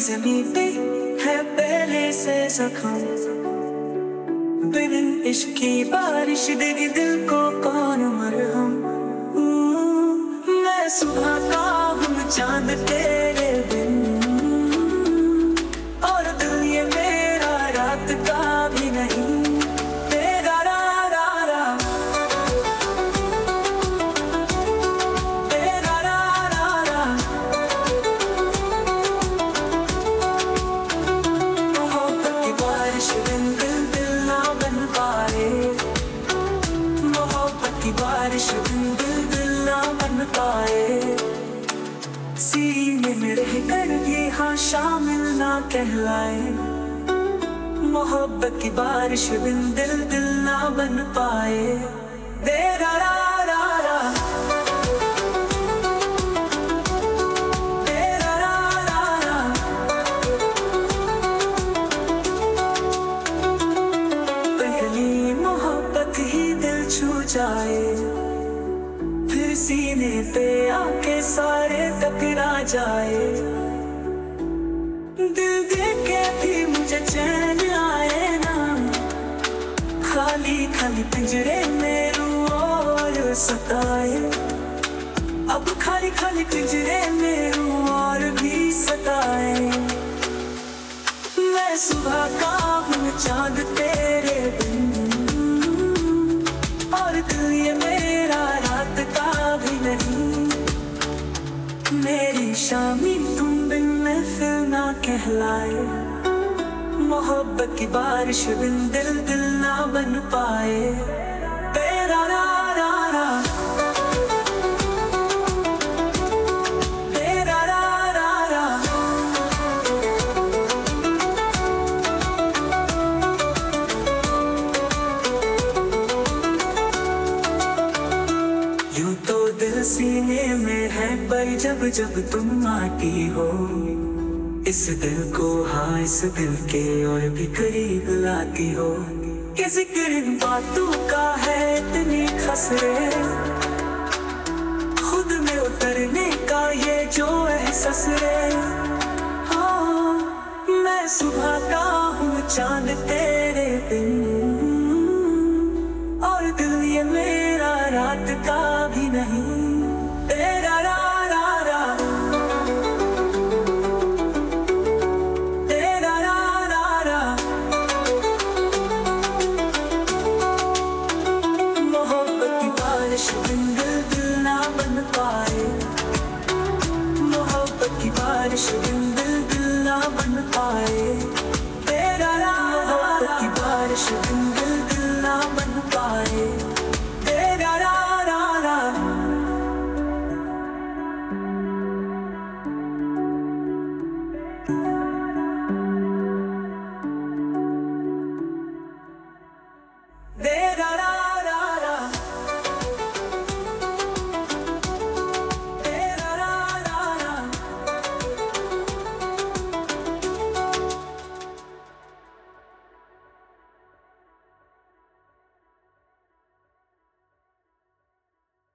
ज़मीं पे है पहले से जख्म, बिन इश्क की बारिश देगी दिल को कौन मरहम। मैं सुबह का हूँ चांद तेरे बिन, और दिल ये मेरा रात का भी नहीं। तेरा रा रा रा, तेरा रा रा रा, मोहब्बत की बारिश बिन दिल दिल ना बन पाए, मोहब्बत की बारिश बिन दिल दिल ना बन पाए। सीने में रह कर ये हाँ शामिल ना कहलाए, मोहब्बत की बारिश बिन दिल दिल ना बन पाए। तेरा रा रा रा, तेरा रा रा रा, पहली मोहब्बत ही दिल छू जाए, फिर सीने पे आके सारे टकरा जाए। दिल देख के भी मुझे चैन आए ना, खाली खाली पिंजरे में रूह और सताए। अब खाली खाली पिंजरे में रूह और भी सताए। मैं सुबह का हूँ चांद तेरे बिन, और दिल ये मेरा रात का भी नहीं। मेरी शामी तुम बिन महफिल ना कहलाए, मोहब्बत की बारिश बिन दिल दिल ना बन पाए। तेरा रा रा रा, तेरा रा रा रा, यूं तो दिल सीने में है पर जब जब तुम आती हो, इस दिल को हाँ इस दिल के और भी करीब लाती हो। कि जिक्र इन बातों का है इतनी खसरे, खुद में उतरने का ये जो एहसास रे। हाँ मैं सुबह का हूँ चांद तेरे बिन, और दिल ये मेरा रात का भी नहीं। तेरा रा रा रा, तेरा रा रा रा, मोहब्बत की बारिश बिन दिल दिल ना बन पाए, मोहब्बत की बारिश बिन दिल दिल ना बन पाए।